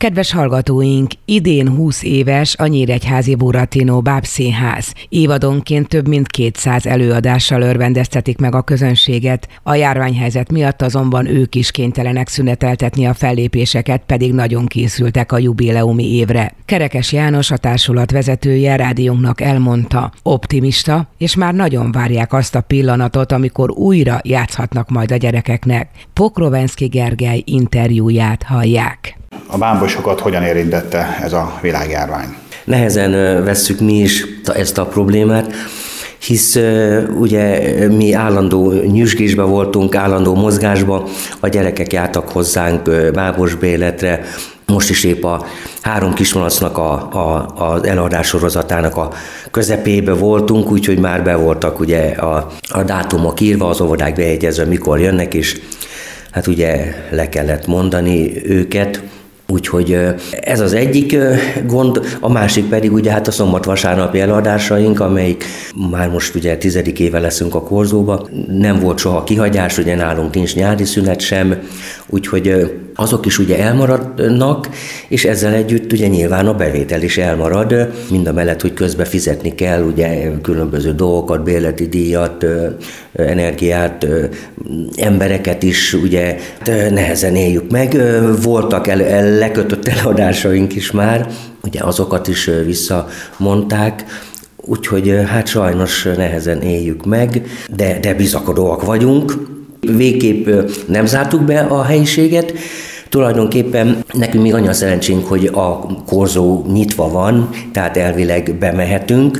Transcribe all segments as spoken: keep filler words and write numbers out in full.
Kedves hallgatóink, idén húsz éves a Nyíregyházi Buratino Bábszínház. Évadonként több mint kétszáz előadással örvendeztetik meg a közönséget. A járványhelyzet miatt azonban ők is kénytelenek szüneteltetni a fellépéseket, pedig nagyon készültek a jubileumi évre. Kerekes János, a társulat vezetője rádiónknak elmondta, optimista, és már nagyon várják azt a pillanatot, amikor újra játszhatnak majd a gyerekeknek. Pokrovenszky Gergely interjúját hallják. A bábosokat hogyan érintette ez a világjárvány? Nehezen vesszük mi is ezt a problémát, hisz ugye mi állandó nyüzsgésben voltunk, állandó mozgásban, a gyerekek jártak hozzánk bábosbérletre. Most is épp a három kismalacnak a, a, az eladás sorozatának a közepébe voltunk, úgyhogy már be voltak ugye a, a dátumok írva, az óvodák bejegyezve, mikor jönnek, és hát ugye le kellett mondani őket. Úgyhogy ez az egyik gond, a másik pedig ugye hát a szombat-vasárnapi eladásaink, amelyik már most ugye tizedik éve leszünk a Korzóba. Nem volt soha kihagyás, ugye nálunk nincs nyári szünet sem, úgyhogy azok is ugye elmaradnak, és ezzel együtt ugye nyilván a bevétel is elmarad, mindamellett, hogy közben fizetni kell ugye különböző dolgokat, bérleti díjat, energiát, embereket is ugye nehezen éljük meg. Voltak el, el, lekötött eladásaink is már, ugye azokat is visszamondták, úgyhogy hát sajnos nehezen éljük meg, de, de bizakodóak vagyunk. Végképp nem zártuk be a helyiséget, tulajdonképpen nekünk még annyi a szerencsénk, hogy a Korzó nyitva van, tehát elvileg bemehetünk,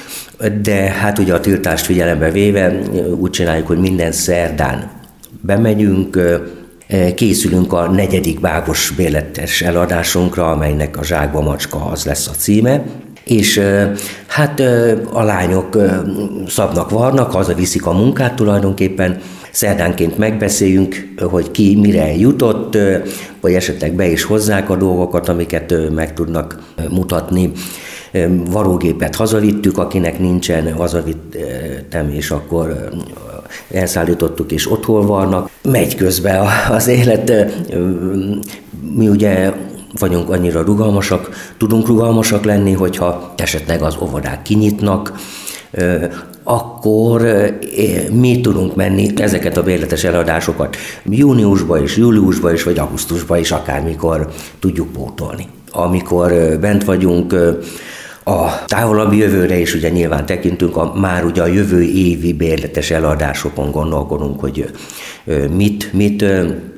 de hát ugye a tiltást figyelembe véve úgy csináljuk, hogy minden szerdán bemegyünk, készülünk a negyedik bábos bérletes eladásunkra, amelynek a Zsákba Macska az lesz a címe, és hát a lányok szabnak varnak, hazaviszik a munkát tulajdonképpen, szerdánként megbeszéljünk, hogy ki mire jutott, vagy esetleg be is hozzák a dolgokat, amiket meg tudnak mutatni. Varógépet hazavittük, akinek nincsen, hazavittem, és akkor elszállítottuk, és otthon vannak. Megy közben az élet, mi ugye vagyunk annyira rugalmasak, tudunk rugalmasak lenni, hogyha esetleg az óvodák kinyitnak, akkor mi tudunk menni ezeket a bérletes eladásokat júniusba is, júliusba is, vagy augusztusba is, akármikor tudjuk pótolni. Amikor bent vagyunk, a távolabbi jövőre is ugye nyilván tekintünk, a, már ugye a jövő évi bérletes eladásokon gondolkodunk, hogy mit, mit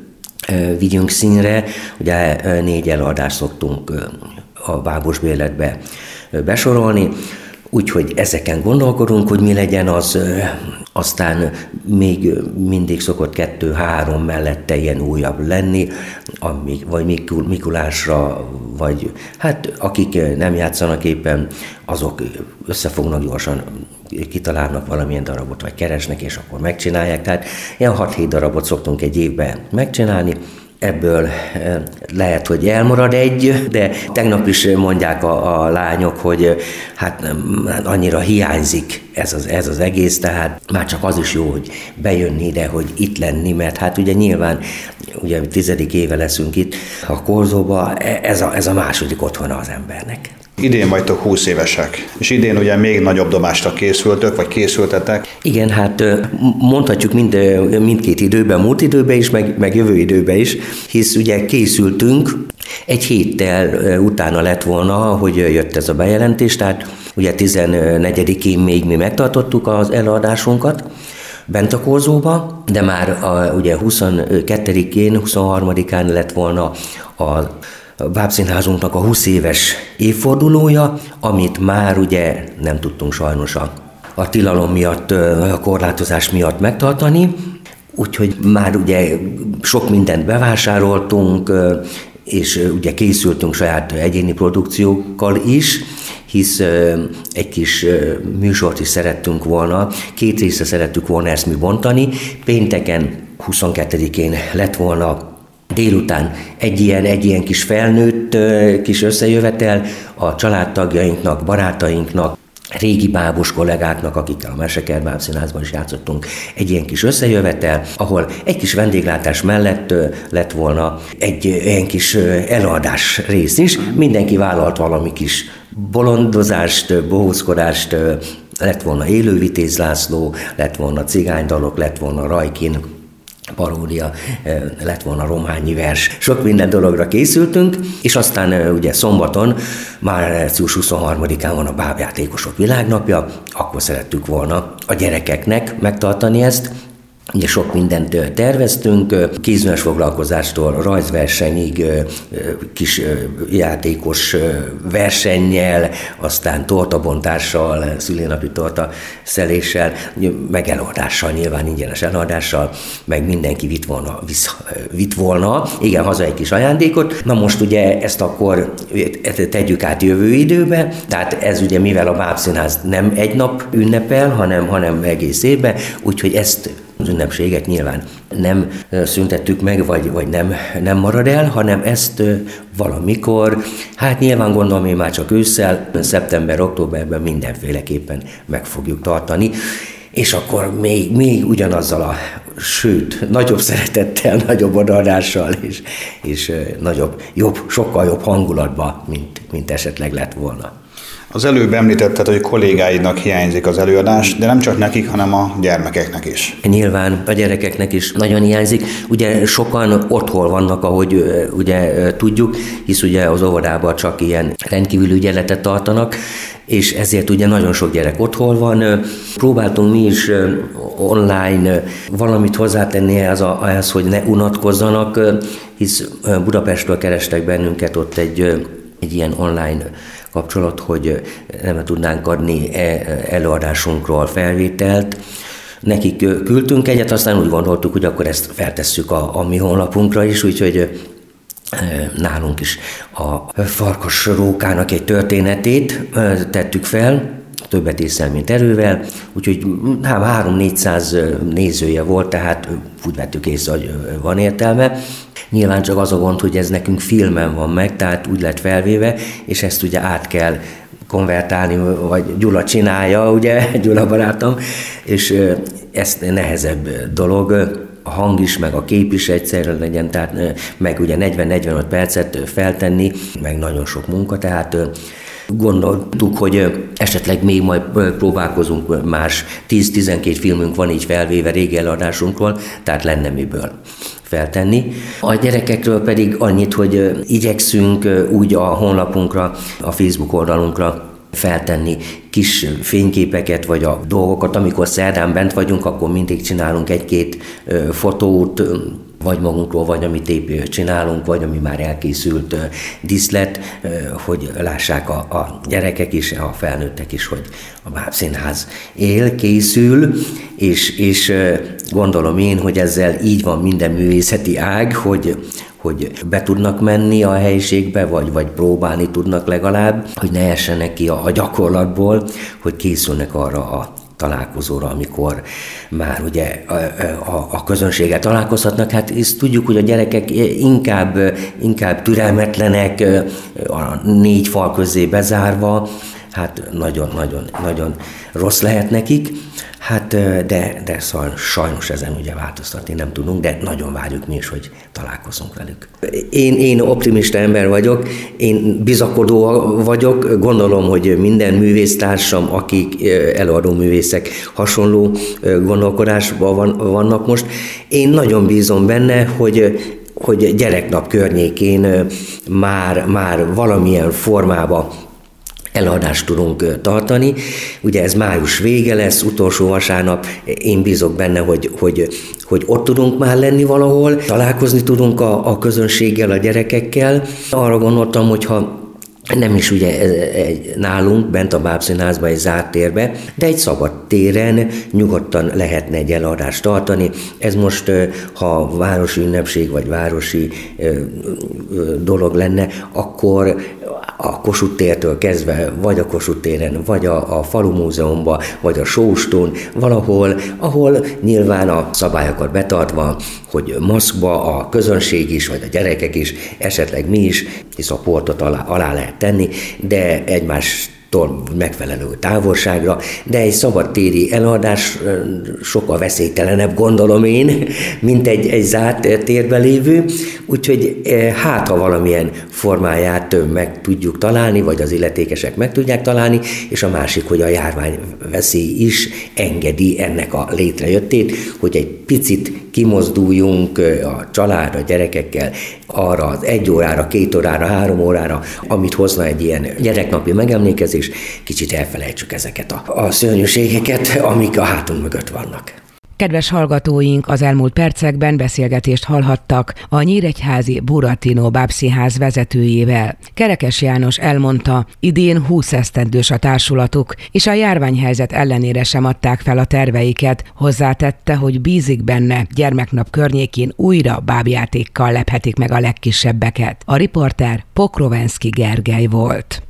vigyünk színre. Ugye négy eladást szoktunk a bábos bérletbe besorolni, úgyhogy ezeken gondolkodunk, hogy mi legyen az, aztán még mindig szokott kettő-három mellette ilyen újabb lenni, amíg, vagy Mikul, Mikulásra, vagy hát akik nem játszanak éppen, azok összefognak gyorsan, kitalálnak valamilyen darabot, vagy keresnek, és akkor megcsinálják. Tehát ilyen hat-hét darabot szoktunk egy évben megcsinálni. Ebből lehet, hogy elmarad egy, de tegnap is mondják a, a lányok, hogy hát nem, annyira hiányzik ez az, ez az egész, tehát már csak az is jó, hogy bejönni ide, hogy itt lenni, mert hát ugye nyilván ugye tizedik éve leszünk itt a Korzóba, ez a, ez a második otthona az embernek. Idén vagytok húsz évesek, és idén ugye még nagyobb dobásra készültök, vagy készültetek. Igen, hát mondhatjuk mind, mindkét időben, múlt időben is, meg, meg jövő időben is, hisz ugye készültünk, egy héttel utána lett volna, hogy jött ez a bejelentés, tehát ugye tizennegyedikén még mi megtartottuk az eladásunkat bent a Korzóba, de már a, ugye huszonkettedikén, huszonharmadikán lett volna a a Bábszínházunknak a húsz éves évfordulója, amit már ugye nem tudtunk sajnos a, a tilalom miatt, a korlátozás miatt megtartani, úgyhogy már ugye sok mindent bevásároltunk, és ugye készültünk saját egyéni produkciókkal is, hisz egy kis műsort is szerettünk volna, két részre szerettük volna ezt mi bontani. Pénteken, huszonkettedikén lett volna délután egy ilyen, egy ilyen kis felnőtt kis összejövetel a családtagjainknak, barátainknak, régi bábos kollégáknak, akikkel a Mesekert Bábszínházban is játszottunk, egy ilyen kis összejövetel, ahol egy kis vendéglátás mellett lett volna egy ilyen kis előadás rész is. Mindenki vállalt valami kis bolondozást, bohózkodást, lett volna élő Vitéz László, lett volna cigánydalok, lett volna Rajkin paródia, lett volna rományi vers. Sok minden dologra készültünk, és aztán ugye szombaton, március huszonharmadikán van a Bábjátékosok Világnapja, akkor szerettük volna a gyerekeknek megtartani ezt. Ugye sok mindent terveztünk, kézműves foglalkozástól rajzversenyig, kis játékos versennyel, aztán tortabontással, szülinapi torta szeléssel, meg eladással, nyilván ingyenes eladással, meg mindenki vitt volna, visz, vitt volna, igen, haza egy kis ajándékot. Na most ugye ezt akkor tegyük át jövő időbe, tehát ez ugye mivel a Bábszínház nem egy nap ünnepel, hanem, hanem egész évben, úgyhogy ezt az ünnepséget nyilván nem szüntettük meg, vagy, vagy nem, nem marad el, hanem ezt valamikor, hát nyilván gondolom én már csak ősszel, szeptember-októberben mindenféleképpen meg fogjuk tartani, és akkor még, még ugyanazzal a, sőt, nagyobb szeretettel, nagyobb odaadással, és, és nagyobb, jobb, sokkal jobb hangulatban, mint, mint esetleg lett volna. Az előbb említetted, hogy kollégáidnak hiányzik az előadás, de nem csak nekik, hanem a gyermekeknek is. Nyilván a gyerekeknek is nagyon hiányzik. Ugye sokan otthon vannak, ahogy ugye tudjuk, hisz ugye az óvodában csak ilyen rendkívüli ügyeletet tartanak, és ezért ugye nagyon sok gyerek otthon van. Próbáltunk mi is online valamit hozzátenni ehhez, ehhez hogy ne unatkozzanak, hisz Budapestről kerestek bennünket ott egy, egy ilyen online kapcsolat, hogy nem tudnánk adni előadásunkról felvételt. Nekik küldtünk egyet, aztán úgy gondoltuk, hogy akkor ezt feltesszük a, a mi honlapunkra is, úgyhogy nálunk is a farkas rókának egy történetét tettük fel, többet észszel, mint erővel, úgyhogy hát három-négyszáz nézője volt, tehát úgy vettük észre, hogy van értelme. Nyilván csak az a gond, hogy ez nekünk filmen van meg, tehát úgy lett felvéve, és ezt ugye át kell konvertálni, vagy Gyula csinálja, ugye, Gyula barátom, és ez nehezebb dolog, a hang is, meg a kép is egyszerre legyen, tehát meg ugye negyven-negyvenöt percet feltenni, meg nagyon sok munka, tehát gondoltuk, hogy esetleg még majd próbálkozunk más, tíz-tizenkét filmünk van így felvéve régi eladásunkról, tehát lenne miből feltenni. A gyerekekről pedig annyit, hogy igyekszünk úgy a honlapunkra, a Facebook oldalunkra feltenni kis fényképeket, vagy a dolgokat, amikor szerdán bent vagyunk, akkor mindig csinálunk egy-két fotót, vagy magunkról, vagy amit épp csinálunk, vagy ami már elkészült díszlet, hogy lássák a, a gyerekek is, a felnőttek is, hogy a Bábszínház él, készül, és, és gondolom én, hogy ezzel így van minden művészeti ág, hogy hogy be tudnak menni a helyiségbe, vagy, vagy próbálni tudnak legalább, hogy ne essenek ki a, a gyakorlatból, hogy készülnek arra a találkozóra, amikor már ugye a, a, a közönséggel találkozhatnak. Hát ezt tudjuk, hogy a gyerekek inkább, inkább türelmetlenek, a négy fal közé bezárva, hát nagyon-nagyon rossz lehet nekik. Hát, de, de sajnos ezen ugye változtatni nem tudunk, de nagyon várjuk mi is, hogy találkozunk velük. Én, én optimista ember vagyok, én bizakodó vagyok, gondolom, hogy minden művésztársam, akik előadó művészek hasonló gondolkodásban van, vannak most. Én nagyon bízom benne, hogy hogy gyereknap környékén már, már valamilyen formában eladást tudunk tartani. Ugye ez május vége lesz, utolsó vasárnap, én bízok benne, hogy, hogy, hogy ott tudunk már lenni valahol, találkozni tudunk a, a közönséggel, a gyerekekkel. Arra gondoltam, hogyha nem is ugye egy, nálunk, bent a Bábszínházban, egy zárt térbe, de egy szabad téren nyugodtan lehetne egy eladást tartani. Ez most, ha városi ünnepség vagy városi dolog lenne, akkor a Kossuth tértől kezdve, vagy a Kossuth téren, vagy a, a Falu Múzeumban, vagy a Sóstón, valahol, ahol nyilván a szabályokat betartva, hogy maszkba a közönség is, vagy a gyerekek is, esetleg mi is, hisz a portot alá, alá lehet tenni, de egymás egymástól megfelelő távolságra, de egy szabadtéri eladás sokkal veszélytelenebb, gondolom én, mint egy, egy zárt térben lévő, úgyhogy hát, ha valamilyen formáját meg tudjuk találni, vagy az illetékesek meg tudják találni, és a másik, hogy a járványveszély is engedi ennek a létrejöttét, hogy egy picit kimozduljunk a család, a gyerekekkel arra az egy órára, két órára, három órára, amit hozna egy ilyen gyereknapi megemlékezés, kicsit elfelejtsük ezeket a, a szörnyűségeket, amik a hátunk mögött vannak. Kedves hallgatóink, az elmúlt percekben beszélgetést hallhattak a Nyíregyházi Burattino bábszínház vezetőjével. Kerekes János elmondta, idén húsz esztendős a társulatuk, és a járványhelyzet ellenére sem adták fel a terveiket. Hozzátette, hogy bízik benne, gyermeknap környékén újra bábjátékkal lephetik meg a legkisebbeket. A riporter Pokrovenszky Gergely volt.